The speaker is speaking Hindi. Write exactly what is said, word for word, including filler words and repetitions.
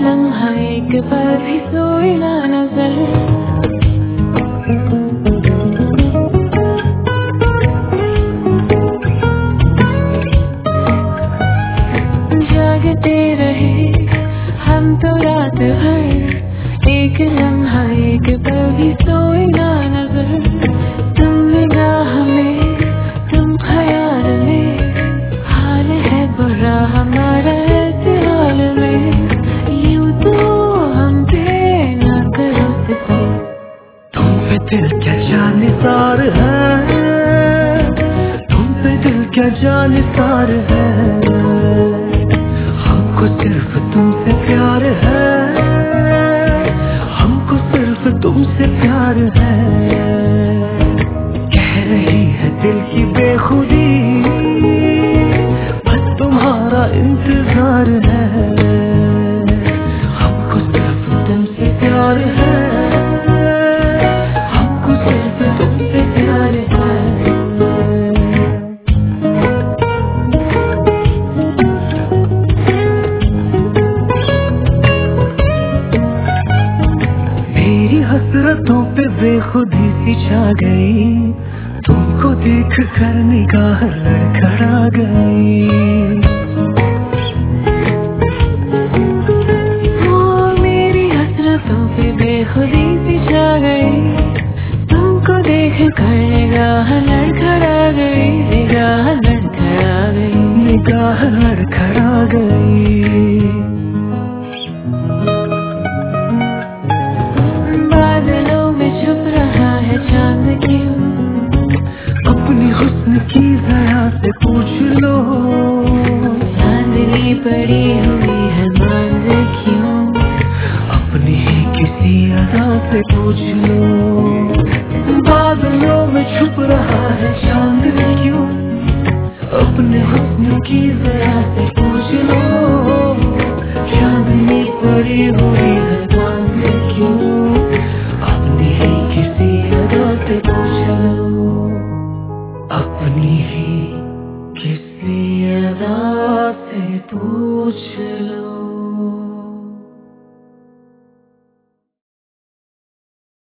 लम्हा एक पल भी सोई ना नजर। जागते रहे हम तो रात भर, एक लम्हा एक पल भी सोई ना नजर। तुम निगाह में, तुम ख्याल में, हाल है बुरा हमारा ऐसे हाल में। यूं तो हम पे ना करो सितम, तुम पे दिल क्या जानिसार है, तुम पे दिल क्या जानिसार है। हमको सिर्फ तुमसे प्यार है, हमको सिर्फ तुमसे प्यार है। कह रही है दिल की बेखुदी, बस तुम्हारा इंतजार है। हमको सिर्फ तुमसे प्यार है, हमको सिर्फ तुमसे प्यार है। मेरी हसरतों पे बेखुदी सी छा गई, तुमको देख कर निगाह लड़खड़ा गई। ओ मेरी हसरतों पे बेखुदी सी छा गई, तुमको देख कर निगाह लड़खड़ा गई, निगाह लड़खड़ा गई, निगाह लड़खड़ा गई। बादलों में छुप रहा है चांद क्यों, अपनी हुस्न की जरा से पूछ लो। चांदनी पड़ी हुई है मांग क्यों, अपनी ही किसी अदा से पूछ लो। बादलों में छुप रहा है चांद क्यों, अपने हुस्न की जरा से पूछ लो। चांदनी पड़ी हुई है मांग क्यों, अपनी ही किसी अदा से पूछ लो। अपनी ही किसी अदा से पूछ लो।